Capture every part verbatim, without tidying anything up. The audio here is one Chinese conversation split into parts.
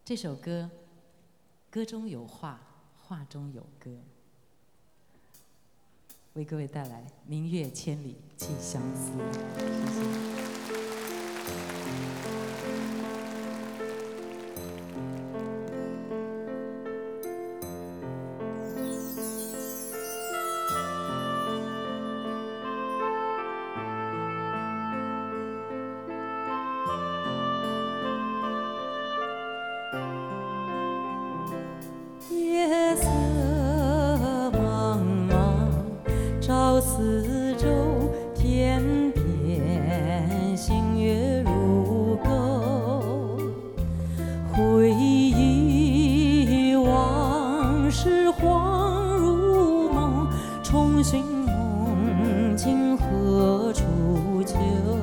这首歌，歌中有画，画中有歌，为各位带来《明月千里寄相思》。谢谢。 夜色茫茫照四周，天边星月如钩。回忆往事恍如梦，重寻梦境何处求？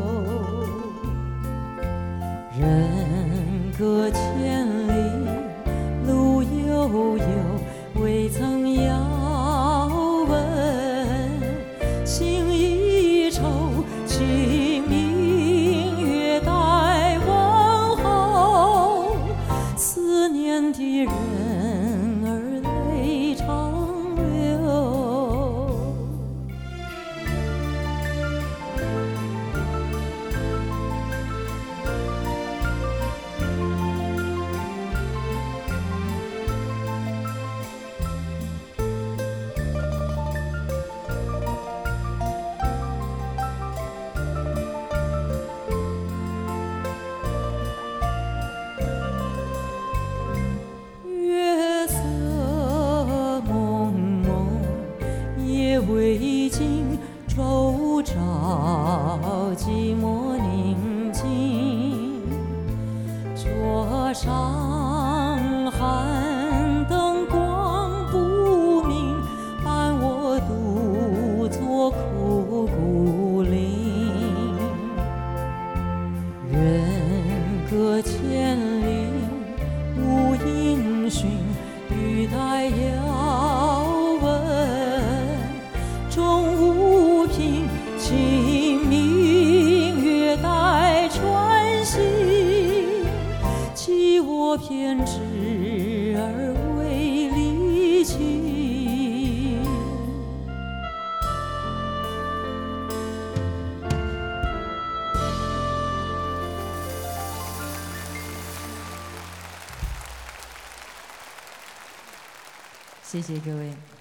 人隔千里路悠悠，未曾遥问情意愁，请明月待问候。思念的人儿泪长流。未尽周朝寂寞宁静，桌上寒灯光不明，伴我独坐枯骨林。人隔千里无音讯，欲待遥终无凭，请明月待穿行。弃我偏执而为离情。 谢谢各位。